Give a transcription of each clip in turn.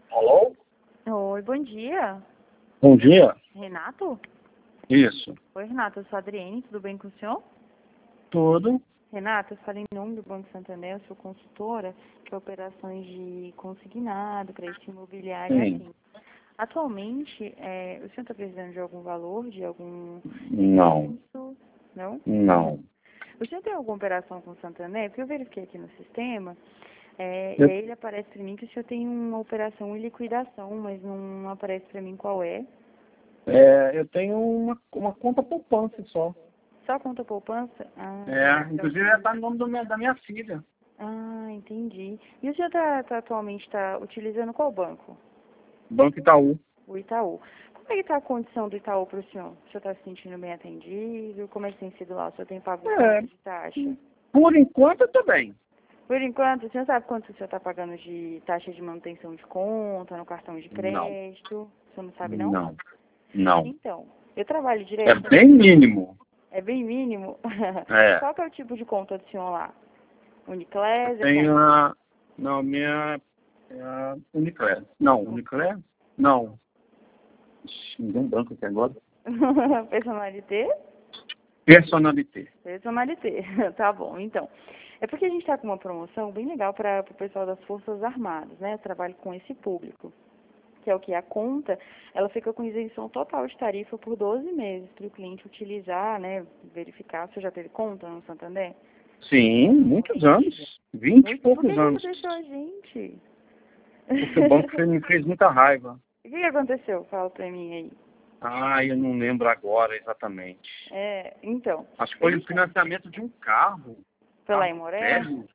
Alô? Oi, bom dia. Bom dia. Renato? Isso. Oi, Renato, eu sou a Adriene, tudo bem com o senhor? Tudo. Renato, eu falei em nome do Banco Santander, eu sou consultora, que é operações de consignado, crédito imobiliário e Sim. assim. Atualmente, o senhor está precisando de algum valor, de algum Não. recurso? Não? Não. O senhor tem alguma operação com o Santander? Porque eu verifiquei aqui no sistema, e Eu, aí ele aparece para mim que o senhor tem uma operação em liquidação, mas não aparece para mim qual é. eu tenho uma conta poupança só. Só conta poupança? Inclusive ela está no nome da minha filha. Ah, entendi. E o senhor atualmente está utilizando qual banco? Banco Itaú. O Itaú. Como é que está a condição do Itaú para o senhor? O senhor está se sentindo bem atendido? Como é que tem sido lá? O senhor tem pago É, quanto de taxa? por enquanto eu tô bem. Por enquanto, o senhor sabe quanto o senhor está pagando de taxa de manutenção de conta, no cartão de Não. crédito? O senhor não sabe, não? Não. Não. Então, eu trabalho É direto. bem mínimo. É bem mínimo. É. Qual que é o tipo de conta do senhor lá? Uniclass? Tem a... Não, a minha... É a Uniclass. Não, Uniclass? Não. Ixi, me deu um banco aqui agora. Personalité? Personalité. Personalité. Tá bom, então. É porque a gente está com uma promoção bem legal para o pessoal das Forças Armadas, né? Eu trabalho com esse público, que é o que? A conta, ela fica com isenção total de tarifa por 12 meses para o cliente utilizar, né? Verificar. Você já teve conta no Santander? Sim, muitos anos. 20 e Por que poucos que não anos. deixou a gente? Porque o banco me fez muita raiva. O que aconteceu? Fala pra mim aí. Eu não lembro agora exatamente. Então. Acho que foi o financiamento de um carro. Foi lá em Carro Moré? velho.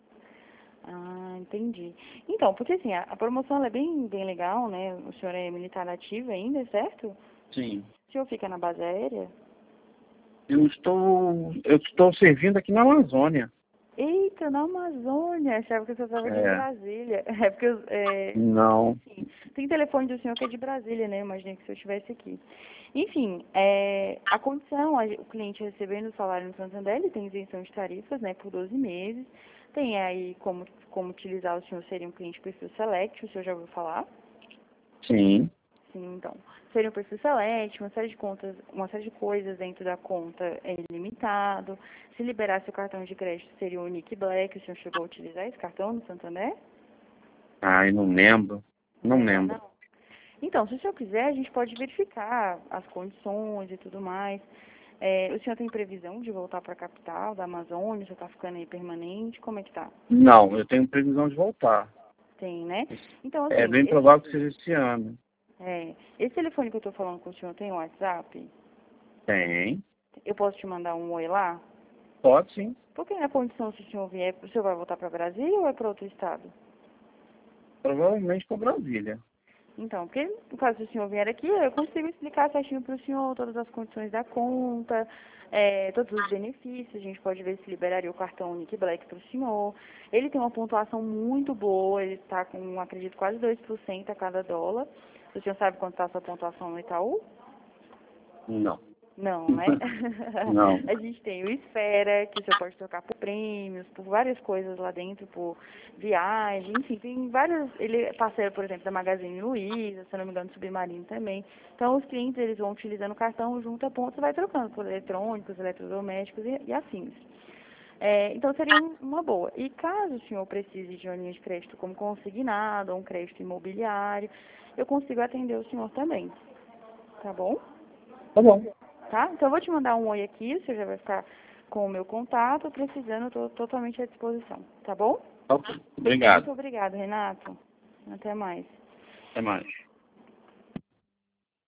Ah, entendi. Então, porque assim, a promoção ela é bem legal, né? O senhor é militar ativo ainda, certo? Sim. O senhor fica na base aérea? Eu estou servindo aqui na Amazônia. Eita, na Amazônia. Achava que o senhor estava aqui em É, Brasília. É porque, não. enfim, tem telefone do senhor que é de Brasília, né? Eu imaginei que o senhor estivesse aqui. Enfim, a condição, o cliente recebendo o salário no Santander, ele tem isenção de tarifas, né, por 12 meses. Tem aí como utilizar, o senhor seria um cliente perfil select, o senhor já ouviu falar? Sim. Sim, então. Seria um perfil select, uma série de contas, uma série de coisas dentro da conta é ilimitado. Se liberasse o cartão de crédito, seria o Nick Black. O senhor chegou a utilizar esse cartão no Santander? Eu não lembro. Não Lembra, lembro. não? Então, se o senhor quiser, a gente pode verificar as condições e tudo mais. O senhor tem previsão de voltar para a capital da Amazônia? Já está ficando aí permanente? Como é que tá? Não, eu tenho previsão de voltar. Tem, né? Então, É assim, bem provável que seja esse ano. esse telefone que eu estou falando com o senhor tem um WhatsApp? Tem. Eu posso te mandar um oi lá? Pode sim. Porque na condição, se o senhor vier, o senhor vai voltar para Brasília ou é para outro estado? Provavelmente para Brasília. Então, porque no caso do senhor vier aqui, eu consigo explicar certinho para o senhor todas as condições da conta, todos os benefícios. A gente pode ver se liberaria o cartão Nick Black para o senhor. Ele tem uma pontuação muito boa, ele está com, acredito, quase 2% a cada dólar. O senhor sabe quanto está a sua pontuação no Itaú? Não. Não, né? Não. A gente tem o Esfera, que você pode trocar por prêmios, por várias coisas lá dentro, por viagem, enfim, tem vários. Ele é parceiro, por exemplo, da Magazine Luiza, se eu não me engano, do Submarino também. Então, os clientes, eles vão utilizando o cartão, junta pontos e vai trocando por eletrônicos, eletrodomésticos e afins. Então, seria uma boa. E caso o senhor precise de uma linha de crédito como consignado ou um crédito imobiliário, eu consigo atender o senhor também. Tá bom? Tá bom. Tá? Então, eu vou te mandar um oi aqui, você já vai ficar com o meu contato, precisando, eu estou totalmente à disposição, tá bom? Ok. Obrigado. Muito obrigada, Renato. Até mais. Até mais.